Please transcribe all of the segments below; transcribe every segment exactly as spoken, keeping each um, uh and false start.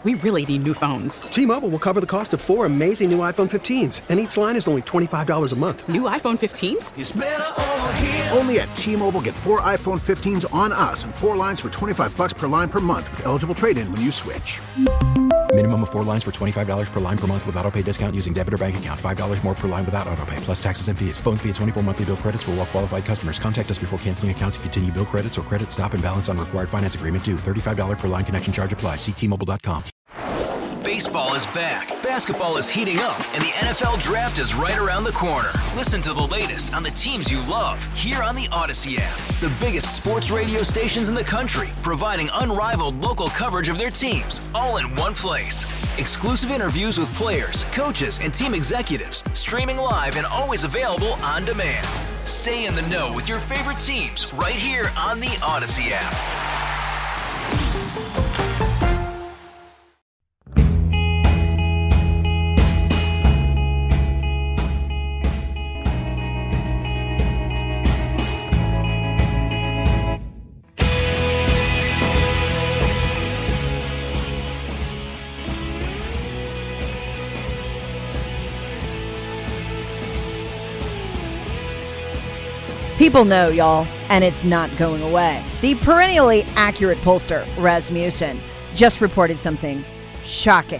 We really need new phones. T-Mobile will cover the cost of four amazing new iPhone fifteens, and each line is only twenty-five dollars a month. New iPhone fifteens? It's better over here. Only at T-Mobile, get four iPhone fifteens on us and four lines for twenty-five dollars per line per month with eligible trade-in when you switch. Minimum of four lines for twenty-five dollars per line per month with autopay discount using debit or bank account. five dollars more per line without autopay, plus taxes and fees. Phone fee at twenty-four monthly bill credits for well-qualified customers. Contact us before canceling account to continue bill credits or credit stop and balance on required finance agreement due. thirty-five dollars per line connection charge applies. See T Mobile dot com. Baseball is back, basketball is heating up, and the N F L Draft is right around the corner. Listen to the latest on the teams you love here on the Odyssey app. The biggest sports radio stations in the country, providing unrivaled local coverage of their teams, all in one place. Exclusive interviews with players, coaches, and team executives, streaming live and always available on demand. Stay in the know with your favorite teams right here on the Odyssey app. People know, y'all, and it's not going away. The perennially accurate pollster, Rasmussen, just reported something shocking.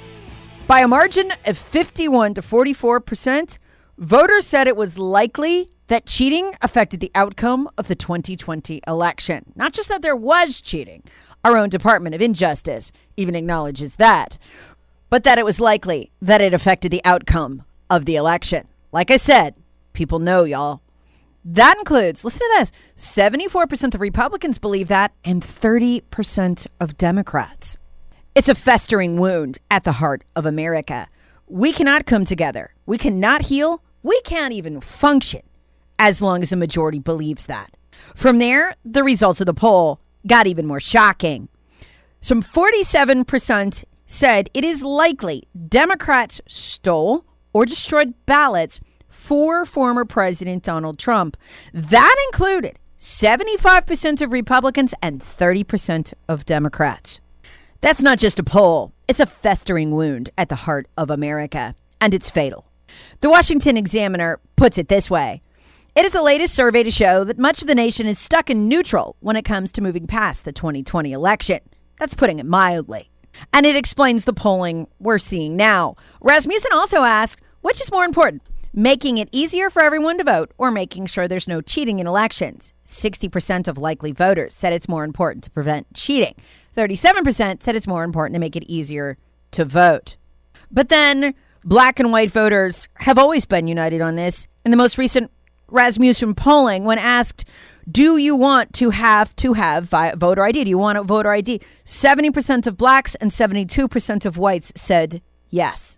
By a margin of fifty-one to forty-four percent, voters said it was likely that cheating affected the outcome of the twenty twenty election. Not just that there was cheating. Our own Department of Injustice even acknowledges that. But that it was likely that it affected the outcome of the election. Like I said, people know, y'all. That includes, listen to this, seventy-four percent of Republicans believe that and thirty percent of Democrats. It's a festering wound at the heart of America. We cannot come together. We cannot heal. We can't even function as long as a majority believes that. From there, the results of the poll got even more shocking. Some forty-seven percent said it is likely Democrats stole or destroyed ballots for former President Donald Trump. That included seventy-five percent of Republicans and thirty percent of Democrats. That's not just a poll. It's a festering wound at the heart of America, and it's fatal. The Washington Examiner puts it this way. It is the latest survey to show that much of the nation is stuck in neutral when it comes to moving past the twenty twenty election. That's putting it mildly. And it explains the polling we're seeing now. Rasmussen also asked, which is more important? Making it easier for everyone to vote or making sure there's no cheating in elections. sixty percent of likely voters said it's more important to prevent cheating. thirty-seven percent said it's more important to make it easier to vote. But then black and white voters have always been united on this. In the most recent Rasmussen polling, when asked, do you want to have to have voter I D? Do you want a voter I D? seventy percent of blacks and seventy-two percent of whites said yes.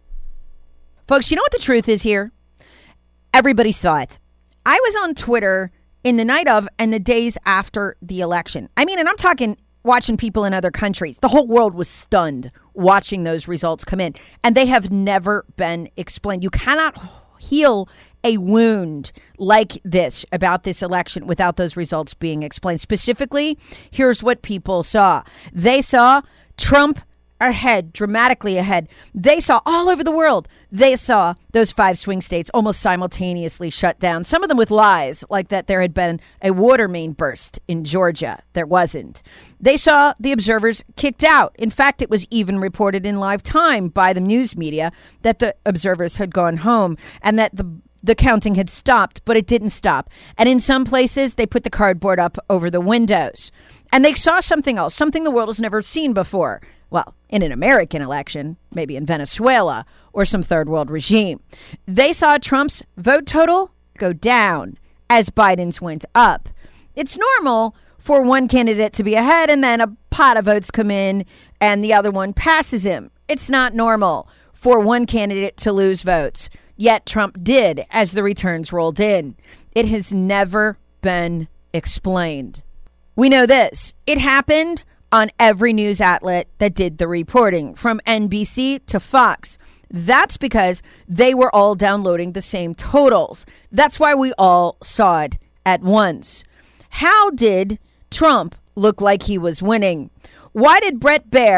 Folks, you know what the truth is here? Everybody saw it. I was on Twitter in the night of and the days after the election. I mean, and I'm talking watching people in other countries. The whole world was stunned watching those results come in. And they have never been explained. You cannot heal a wound like this about this election without those results being explained. Specifically, here's what people saw. They saw Trump ahead, dramatically ahead. They saw all over the world. They saw those five swing states almost simultaneously shut down. Some of them with lies, like that there had been a water main burst in Georgia. There wasn't. They saw the observers kicked out. In fact, it was even reported in live time by the news media that the observers had gone home and that the the counting had stopped, but it didn't stop. And in some places, they put the cardboard up over the windows. And they saw something else, something the world has never seen before. Well, in an American election, maybe in Venezuela or some third world regime. They saw Trump's vote total go down as Biden's went up. It's normal for one candidate to be ahead and then a pot of votes come in and the other one passes him. It's not normal for one candidate to lose votes. Yet Trump did as the returns rolled in. It has never been explained. We know this. It happened on every news outlet that did the reporting, from N B C to Fox. That's because they were all downloading the same totals. That's why we all saw it at once. How did Trump look like he was winning? Why did Bret Baier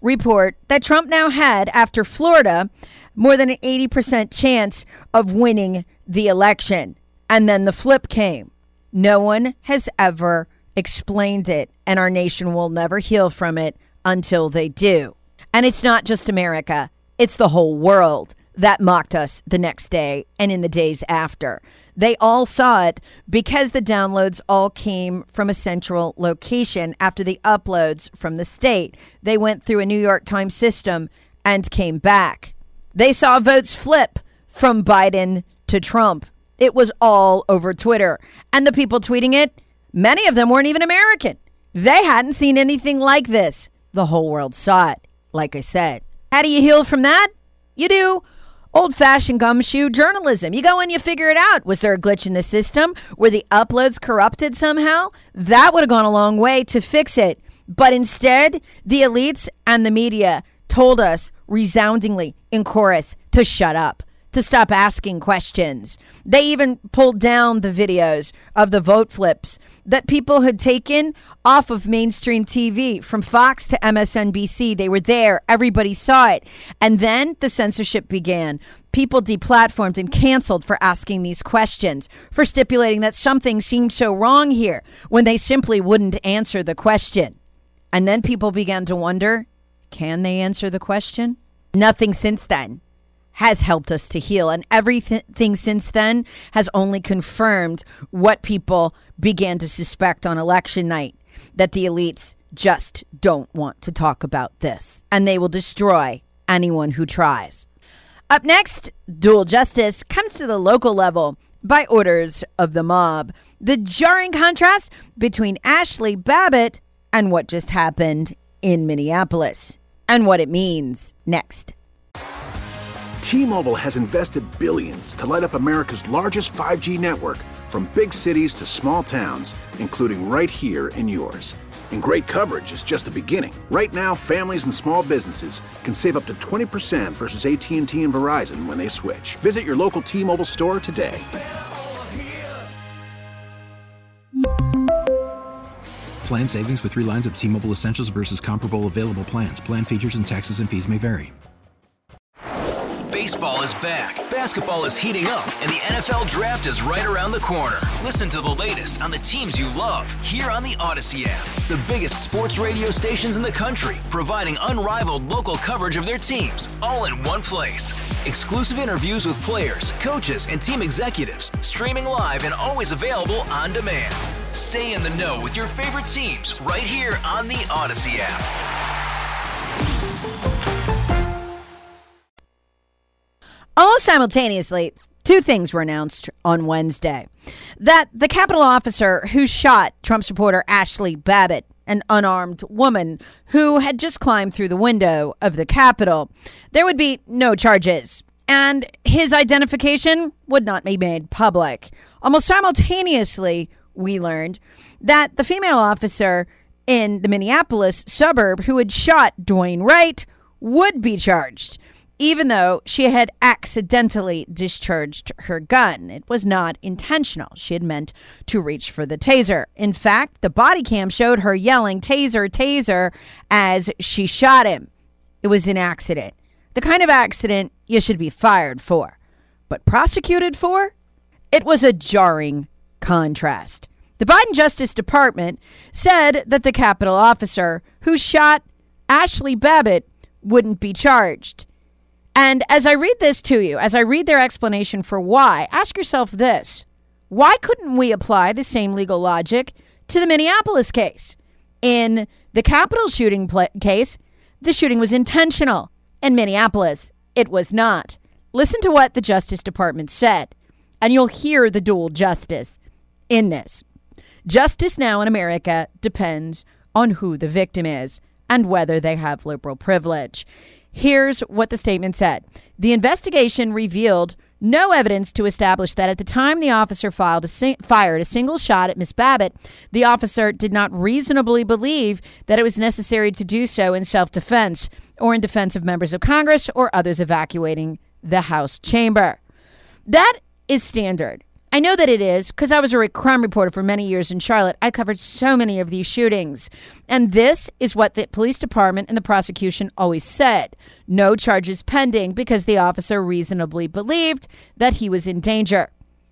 report that Trump now had, after Florida, more than an eighty percent chance of winning the election. And then the flip came. No one has ever explained it, and our nation will never heal from it until they do. And it's not just America. It's the whole world that mocked us the next day and in the days after. They all saw it because the downloads all came from a central location after the uploads from the state. They went through a New York Times system and came back. They saw votes flip from Biden to Trump. It was all over Twitter. And the people tweeting it, many of them weren't even American. They hadn't seen anything like this. The whole world saw it, like I said. How do you heal from that? You do old-fashioned gumshoe journalism. You go and you figure it out. Was there a glitch in the system? Were the uploads corrupted somehow? That would have gone a long way to fix it. But instead, the elites and the media told us resoundingly in chorus to shut up, to stop asking questions. They even pulled down the videos of the vote flips that people had taken off of mainstream T V, from Fox to M S N B C. They were there. Everybody saw it. And then the censorship began. People deplatformed and canceled for asking these questions, for stipulating that something seemed so wrong here when they simply wouldn't answer the question. And then people began to wonder, can they answer the question? Nothing since then has helped us to heal. And everything since then has only confirmed what people began to suspect on election night, that the elites just don't want to talk about this. And they will destroy anyone who tries. Up next, dual justice comes to the local level by orders of the mob. The jarring contrast between Ashley Babbitt and what just happened in Minneapolis, and what it means next. T-Mobile has invested billions to light up America's largest five G network, from big cities to small towns, including right here in yours. And great coverage is just the beginning. Right now, families and small businesses can save up to twenty percent versus A T and T and Verizon when they switch. Visit your local T-Mobile store today. Plan savings with three lines of T-Mobile Essentials versus comparable available plans. Plan features and taxes and fees may vary. Baseball is back, basketball is heating up, and the N F L Draft is right around the corner. Listen to the latest on the teams you love here on the Odyssey app. The biggest sports radio stations in the country, providing unrivaled local coverage of their teams, all in one place. Exclusive interviews with players, coaches, and team executives, streaming live and always available on demand. Stay in the know with your favorite teams right here on the Odyssey app. Almost simultaneously, two things were announced on Wednesday. That the Capitol officer who shot Trump supporter Ashley Babbitt, an unarmed woman who had just climbed through the window of the Capitol, there would be no charges, and his identification would not be made public. Almost simultaneously, we learned that the female officer in the Minneapolis suburb who had shot Dwayne Wright would be charged, even though she had accidentally discharged her gun. It was not intentional. She had meant to reach for the taser. In fact, the body cam showed her yelling, "Taser, taser," as she shot him. It was an accident. The kind of accident you should be fired for. But prosecuted for? It was a jarring contrast. The Biden Justice Department said that the Capitol officer who shot Ashley Babbitt wouldn't be charged. And as I read this to you, as I read their explanation for why, ask yourself this. Why couldn't we apply the same legal logic to the Minneapolis case? In the Capitol shooting pl- case, the shooting was intentional. In Minneapolis, it was not. Listen to what the Justice Department said, and you'll hear the dual justice in this. Justice now in America depends on who the victim is and whether they have liberal privilege. Here's what the statement said. The investigation revealed no evidence to establish that at the time the officer filed a sing- fired a single shot at Miz Babbitt, the officer did not reasonably believe that it was necessary to do so in self-defense or in defense of members of Congress or others evacuating the House chamber. That is standard. I know that it is because I was a crime reporter for many years in Charlotte. I covered so many of these shootings. And this is what the police department and the prosecution always said. No charges pending because the officer reasonably believed that he was in danger.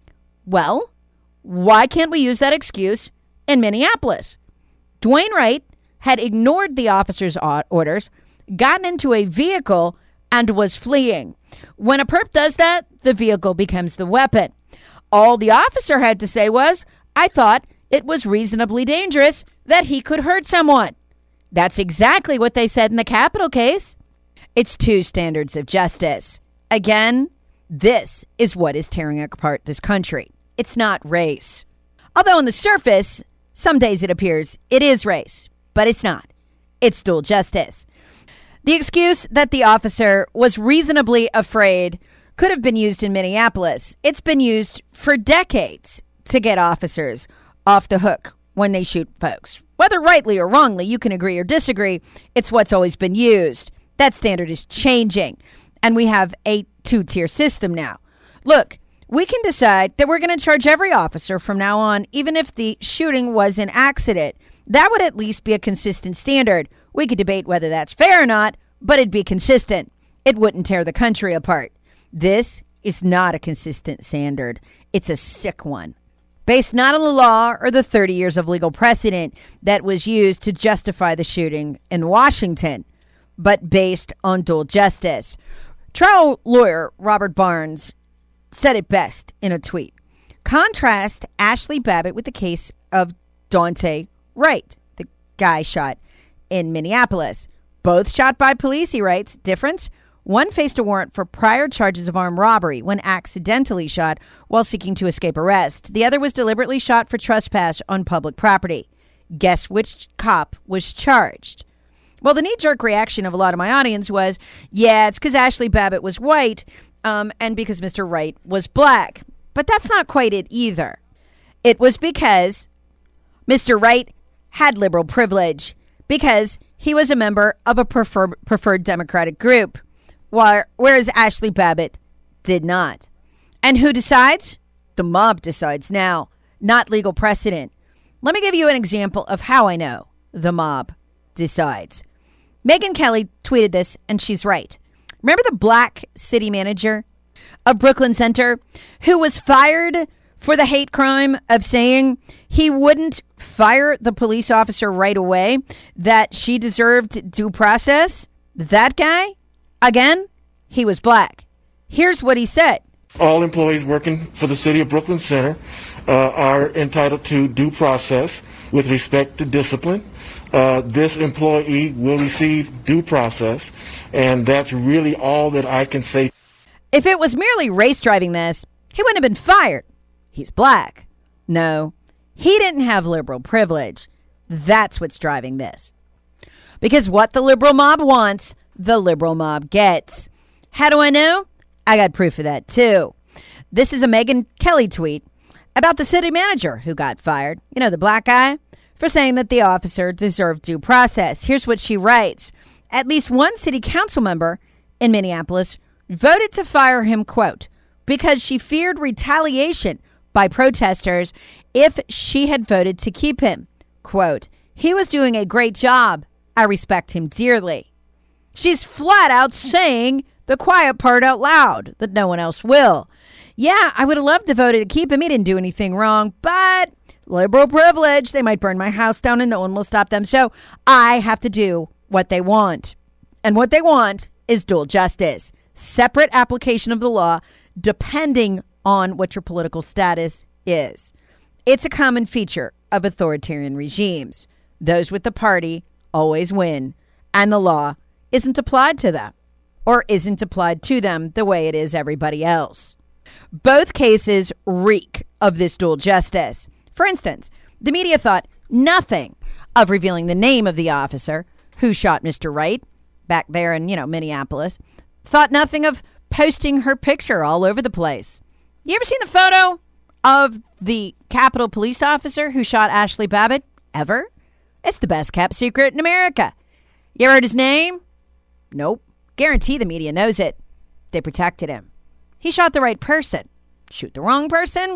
Well, why can't we use that excuse in Minneapolis? Dwayne Wright had ignored the officer's orders, gotten into a vehicle, and was fleeing. When a perp does that, the vehicle becomes the weapon. All the officer had to say was, I thought it was reasonably dangerous that he could hurt someone. That's exactly what they said in the Capitol case. It's two standards of justice. Again, this is what is tearing apart this country. It's not race. Although on the surface, some days it appears it is race, but it's not. It's dual justice. The excuse that the officer was reasonably afraid could have been used in Minneapolis. It's been used for decades to get officers off the hook when they shoot folks. Whether rightly or wrongly, you can agree or disagree. It's what's always been used. That standard is changing, and we have a two-tier system now. Look, we can decide that we're going to charge every officer from now on, even if the shooting was an accident. That would at least be a consistent standard. We could debate whether that's fair or not, but it'd be consistent. It wouldn't tear the country apart. This is not a consistent standard. It's a sick one. Based not on the law or the thirty years of legal precedent that was used to justify the shooting in Washington, but based on dual justice. Trial lawyer Robert Barnes said it best in a tweet. Contrast Ashley Babbitt with the case of Daunte Wright, the guy shot in Minneapolis. Both shot by police, he writes. Difference? One faced a warrant for prior charges of armed robbery when accidentally shot while seeking to escape arrest. The other was deliberately shot for trespass on public property. Guess which cop was charged? Well, the knee-jerk reaction of a lot of my audience was, yeah, it's because Ashley Babbitt was white um, and because Mister Wright was black. But that's not quite it either. It was because Mister Wright had liberal privilege, because he was a member of a prefer- preferred Democratic group, while, whereas Ashley Babbitt did not. And who decides? The mob decides now, not legal precedent. Let me give you an example of how I know the mob decides. Megyn Kelly tweeted this, and she's right. Remember the black city manager of Brooklyn Center who was fired for the hate crime of saying he wouldn't fire the police officer right away, that she deserved due process? That guy? Again, he was black. Here's what he said. All employees working for the city of Brooklyn Center uh, are entitled to due process with respect to discipline. Uh, this employee will receive due process, and that's really all that I can say. If it was merely race driving this, he wouldn't have been fired. He's black. No, he didn't have liberal privilege. That's what's driving this. Because what the liberal mob wants, the liberal mob gets. How do I know? I got proof of that too. This is a Megyn Kelly tweet about the city manager who got fired. You know, the black guy, for saying that the officer deserved due process. Here's what she writes. At least one city council member in Minneapolis voted to fire him, quote, because she feared retaliation by protesters if she had voted to keep him. Quote, he was doing a great job. I respect him dearly. She's flat out saying the quiet part out loud that no one else will. Yeah, I would have loved to vote to keep him. He didn't do anything wrong, but liberal privilege. They might burn my house down and no one will stop them. So I have to do what they want. And what they want is dual justice. Separate application of the law depending on what your political status is. It's a common feature of authoritarian regimes. Those with the party always win, and the law isn't applied to them, or isn't applied to them the way it is everybody else. Both cases reek of this dual justice. For instance, the media thought nothing of revealing the name of the officer who shot Mister Wright back there in, you know, Minneapolis. Thought nothing of posting her picture all over the place. You ever seen the photo of the Capitol police officer who shot Ashley Babbitt? Ever? It's the best kept secret in America. You ever heard his name? Nope. Guarantee the media knows it. They protected him. He shot the right person. Shoot the wrong person?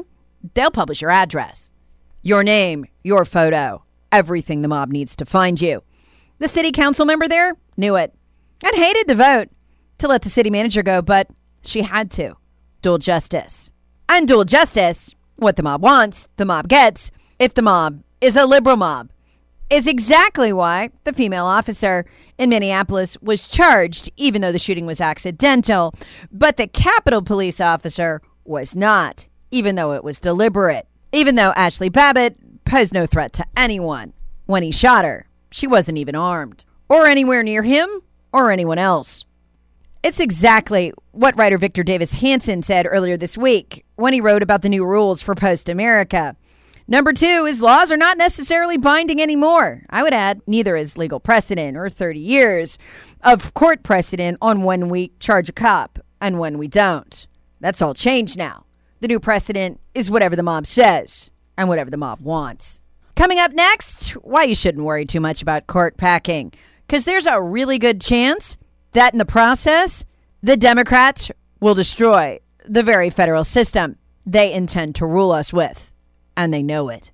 they'll publish your address, your name, your photo, everything the mob needs to find you. The city council member there knew it and hated to vote to let the city manager go, but she had to. Dual justice. And dual justice, what the mob wants, the mob gets, if the mob is a liberal mob, is exactly why the female officer in Minneapolis was charged, even though the shooting was accidental, but the Capitol Police officer was not, even though it was deliberate. Even though Ashley Babbitt posed no threat to anyone. When he shot her, she wasn't even armed, or anywhere near him, or anyone else. It's exactly what writer Victor Davis Hanson said earlier this week when he wrote about the new rules for post-America. Number two is laws are not necessarily binding anymore. I would add neither is legal precedent or thirty years of court precedent on when we charge a cop and when we don't. That's all changed now. The new precedent is whatever the mob says and whatever the mob wants. Coming up next, why you shouldn't worry too much about court packing, because there's a really good chance that in the process, the Democrats will destroy the very federal system they intend to rule us with. And they know it.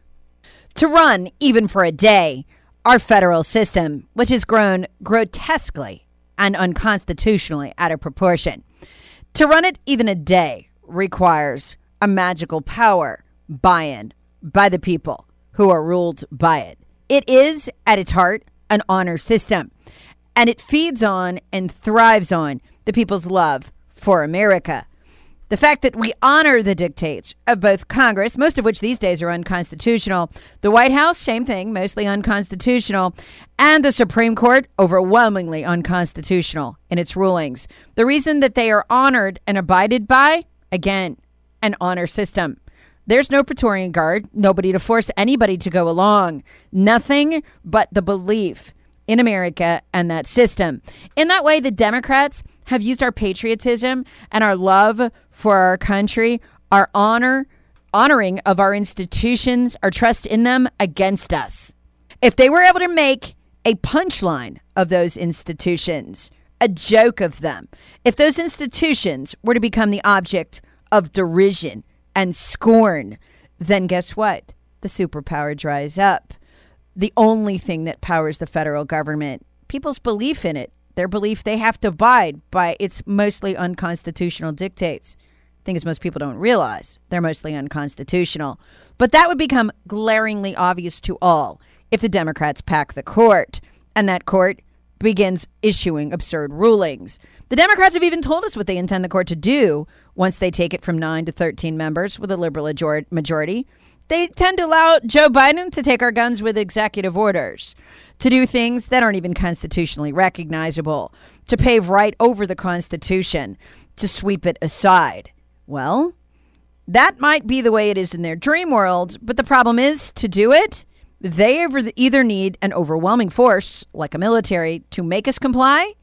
To run, even for a day, our federal system, which has grown grotesquely and unconstitutionally out of proportion, to run it even a day requires a magical power buy-in by the people who are ruled by it. It is, at its heart, an honor system, and it feeds on and thrives on the people's love for America. The fact that we honor the dictates of both Congress, most of which these days are unconstitutional, the White House, same thing, mostly unconstitutional, and the Supreme Court, overwhelmingly unconstitutional in its rulings. The reason that they are honored and abided by, again, an honor system. There's no Praetorian Guard, nobody to force anybody to go along, nothing but the belief in America and that system. In that way, the Democrats have used our patriotism and our love for our country, our honor, honoring of our institutions, our trust in them against us. If they were able to make a punchline of those institutions, a joke of them, if those institutions were to become the object of derision and scorn, then guess what? The superpower dries up. The only thing that powers the federal government, people's belief in it, their belief they have to abide by its mostly unconstitutional dictates. Thing is, most people don't realize they're mostly unconstitutional. But that would become glaringly obvious to all if the Democrats pack the court, and that court begins issuing absurd rulings. The Democrats have even told us what they intend the court to do once they take it from nine to thirteen members with a liberal majority. They tend to allow Joe Biden to take our guns with executive orders, to do things that aren't even constitutionally recognizable, to pave right over the Constitution, to sweep it aside. Well, that might be the way it is in their dream world, but the problem is, to do it, they either need an overwhelming force, like a military, to make us comply,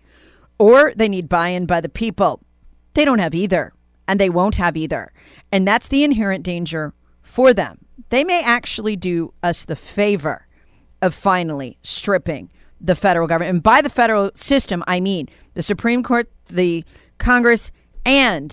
or they need buy-in by the people. They don't have either, and they won't have either. And that's the inherent danger for them. They may actually do us the favor of finally stripping the federal government. And by the federal system, I mean the Supreme Court, the Congress, and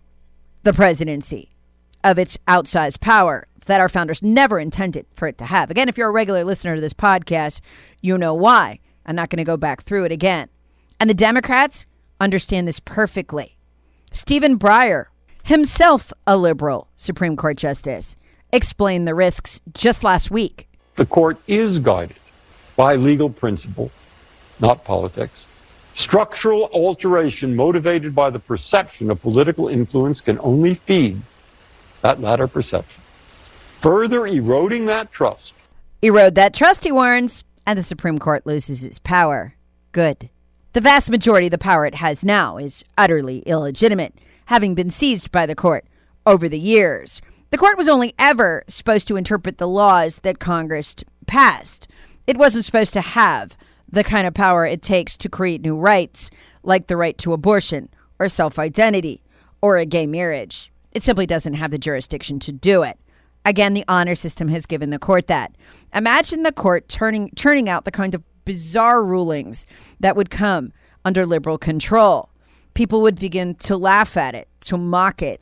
the presidency of its outsized power that our founders never intended for it to have. Again, if you're a regular listener to this podcast, you know why. I'm not going to go back through it again. And the Democrats understand this perfectly. Stephen Breyer, himself a liberal Supreme Court justice, explained the risks just last week. The court is guided by legal principle, not politics. Structural alteration motivated by the perception of political influence can only feed that latter perception, further eroding that trust. Erode that trust, he warns, and the Supreme Court loses its power. Good. The vast majority of the power it has now is utterly illegitimate, having been seized by the court over the years. The court was only ever supposed to interpret the laws that Congress passed. It wasn't supposed to have the kind of power it takes to create new rights, like the right to abortion or self-identity or a gay marriage. It simply doesn't have the jurisdiction to do it. Again, the honor system has given the court that. Imagine the court turning turning out the kind of bizarre rulings that would come under liberal control. People would begin to laugh at it, to mock it,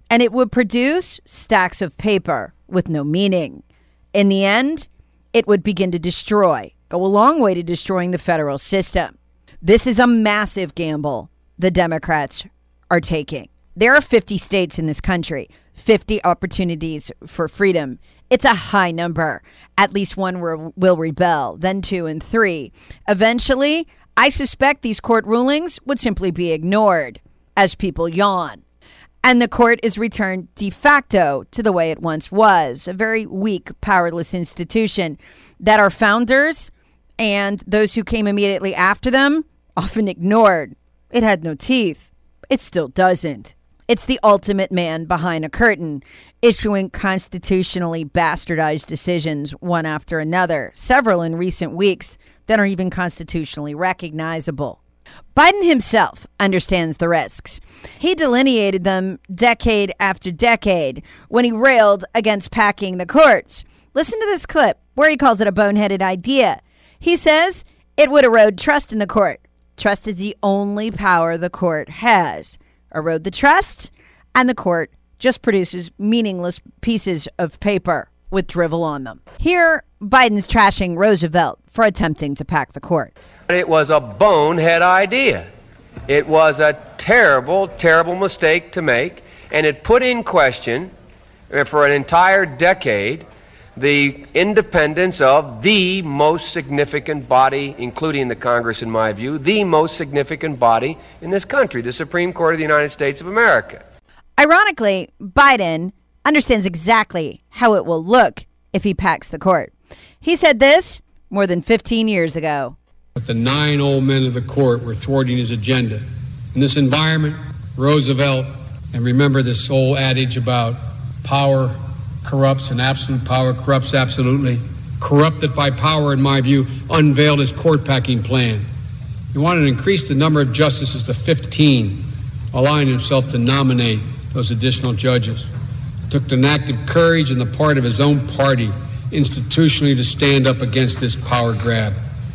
and it would produce stacks of paper with no meaning. In the end, it would begin to destroy, go a long way to destroying the federal system. This is a massive gamble the Democrats are taking. There are fifty states in this country, fifty opportunities for freedom. It's a high number. At least one will, will rebel, then two and three. Eventually, I suspect these court rulings would simply be ignored as people yawn. And the court is returned de facto to the way it once was, a very weak, powerless institution that our founders and those who came immediately after them often ignored. It had no teeth. It still doesn't. It's the ultimate man behind a curtain, issuing constitutionally bastardized decisions one after another, several in recent weeks that are even constitutionally recognizable. Biden himself understands the risks. He delineated them decade after decade when he railed against packing the courts. Listen to this clip where he calls it a boneheaded idea. He says it would erode trust in the court. Trust is the only power the court has. Erode the trust, and the court just produces meaningless pieces of paper with drivel on them. Here, Biden's trashing Roosevelt for attempting to pack the court. It was a bonehead idea. It was a terrible, terrible mistake to make, and it put in question, for an entire decade, the independence of the most significant body, including the Congress, in my view, the most significant body in this country, the Supreme Court of the United States of America. Ironically, Biden understands exactly how it will look if he packs the court. He said this more than fifteen years ago. But the nine old men of the court were thwarting his agenda. In this environment, Roosevelt, and remember this old adage about power corrupts and absolute power corrupts absolutely, corrupted by power, in my view, unveiled his court packing plan. He wanted to increase the number of justices to fifteen, allowing himself to nominate those additional judges. It took an act of courage on the part of his own party institutionally to stand up against this power grab.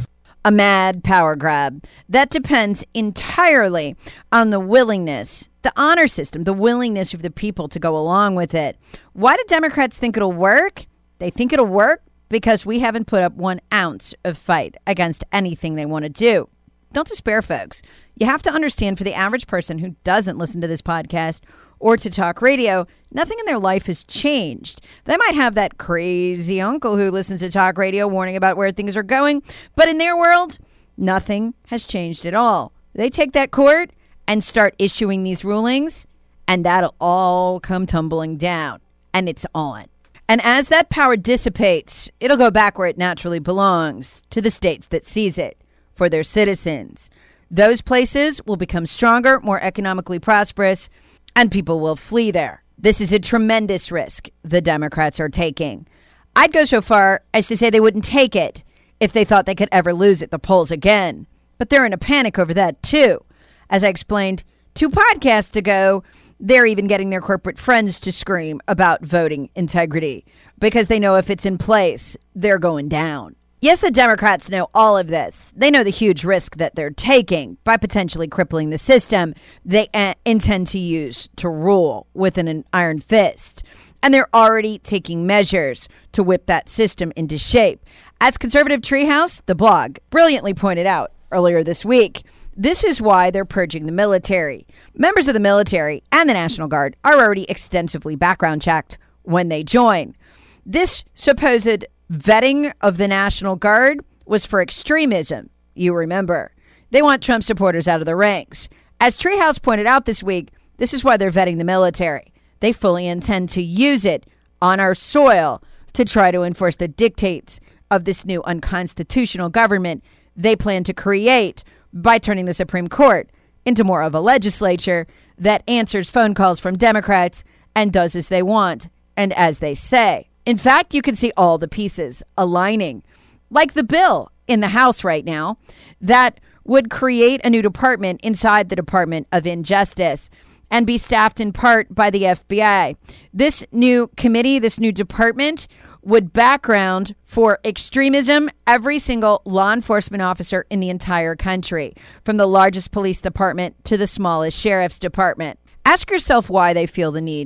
A mad power grab that depends entirely on the willingness, the honor system, the willingness of the people to go along with it. Why do Democrats think it'll work? They think it'll work because we haven't put up one ounce of fight against anything they want to do. Don't despair, folks. You have to understand, for the average person who doesn't listen to this podcast or to talk radio, nothing in their life has changed. They might have that crazy uncle who listens to talk radio warning about where things are going, but in their world, nothing has changed at all. They take that court and start issuing these rulings, and that'll all come tumbling down, and it's on. And as that power dissipates, it'll go back where it naturally belongs, to the states that seize it, for their citizens. Those places will become stronger, more economically prosperous, and people will flee there. This is a tremendous risk the Democrats are taking. I'd go so far as to say they wouldn't take it if they thought they could ever lose at the polls again. But they're in a panic over that, too. As I explained two podcasts ago, they're even getting their corporate friends to scream about voting integrity because they know if it's in place, they're going down. Yes, the Democrats know all of this. They know the huge risk that they're taking by potentially crippling the system they uh, intend to use to rule with an iron fist. And they're already taking measures to whip that system into shape. As Conservative Treehouse, the blog, brilliantly pointed out earlier this week, this is why they're purging the military. Members of the military and the National Guard are already extensively background checked when they join. This supposed vetting of the National Guard was for extremism, you remember. They want Trump supporters out of the ranks. As Treehouse pointed out this week, this is why they're vetting the military. They fully intend to use it on our soil to try to enforce the dictates of this new unconstitutional government they plan to create by turning the Supreme Court into more of a legislature that answers phone calls from Democrats and does as they want and as they say. In fact, you can see all the pieces aligning, like the bill in the House right now that would create a new department inside the Department of Injustice and be staffed in part by the F B I. This new committee, this new department, would background for extremism every single law enforcement officer in the entire country, from the largest police department to the smallest sheriff's department. Ask yourself why they feel the need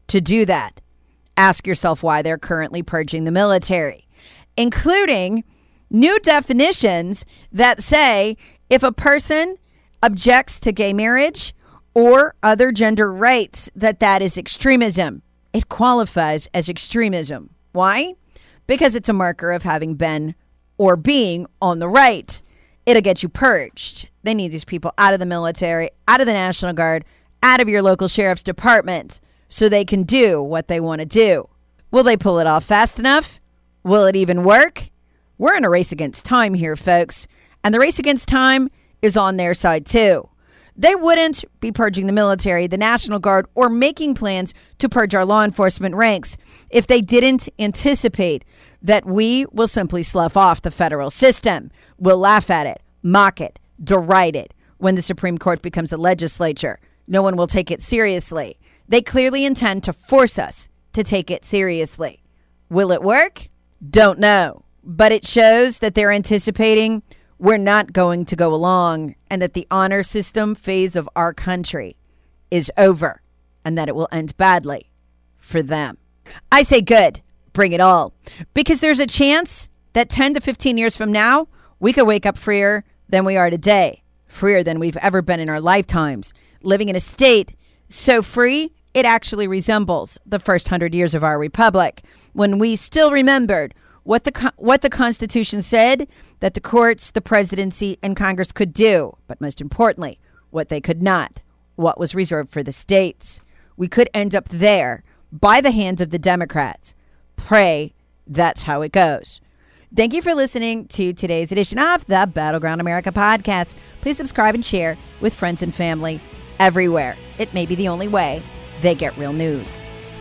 to do that. Ask yourself why they're currently purging the military, including new definitions that say if a person objects to gay marriage or other gender rights, that that is extremism. It qualifies as extremism. Why? Because it's a marker of having been or being on the right. It'll get you purged. They need these people out of the military, out of the National Guard, out of your local sheriff's department so they can do what they want to do. Will they pull it off fast enough? Will it even work? We're in a race against time here, folks. And the race against time is on their side, too. They wouldn't be purging the military, the National Guard, or making plans to purge our law enforcement ranks if they didn't anticipate that we will simply slough off the federal system. We'll laugh at it, mock it, deride it. When the Supreme Court becomes a legislature, no one will take it seriously. They clearly intend to force us to take it seriously. Will it work? Don't know. But it shows that they're anticipating we're not going to go along and that the honor system phase of our country is over and that it will end badly for them. I say good, bring it all, because there's a chance that ten to fifteen years from now, we could wake up freer than we are today, freer than we've ever been in our lifetimes, living in a state so free it actually resembles the first hundred years of our republic, when we still remembered what the what the Constitution said that the courts, the presidency, and Congress could do, but most importantly, what they could not, what was reserved for the states. We could end up there by the hands of the Democrats. Pray that's how it goes. Thank you for listening to today's edition of the Battleground America podcast. Please subscribe and share with friends and family everywhere. It may be the only way they get real news.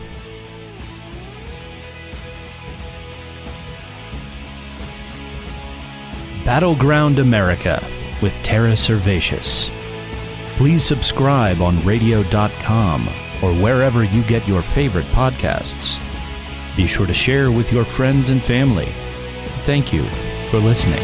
Battleground America with Tara Servatius. Please subscribe on radio dot com or wherever you get your favorite podcasts. Be sure to share with your friends and family. Thank you for listening.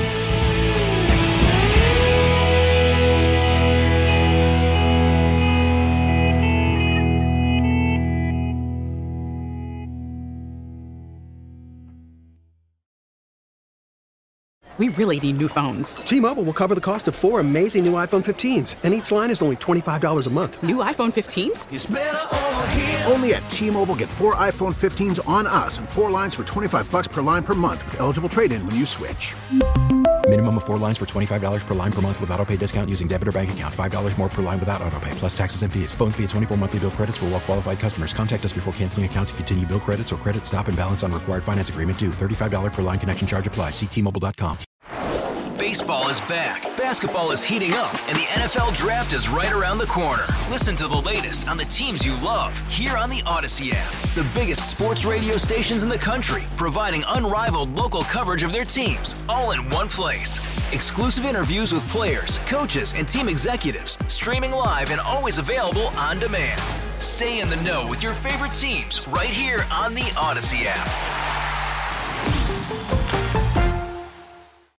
We really need new phones. T-Mobile will cover the cost of four amazing new iPhone fifteens, and each line is only twenty-five dollars a month. New iPhone fifteens? It's better over here. Only at T-Mobile, get four iPhone fifteens on us and four lines for twenty-five bucks per line per month with eligible trade-in when you switch. Minimum of four lines for twenty-five dollars per line per month with autopay discount using debit or bank account. five dollars more per line without autopay, plus taxes and fees. Phone fee at twenty-four monthly bill credits for well-qualified customers. Contact us before canceling account to continue bill credits or credit stop and balance on required finance agreement due. thirty-five dollars per line connection charge applies. See T Mobile dot com. Baseball is back, basketball is heating up, and the N F L Draft is right around the corner. Listen to the latest on the teams you love here on the Odyssey app. The biggest sports radio stations in the country, providing unrivaled local coverage of their teams, all in one place. Exclusive interviews with players, coaches, and team executives, streaming live and always available on demand. Stay in the know with your favorite teams right here on the Odyssey app.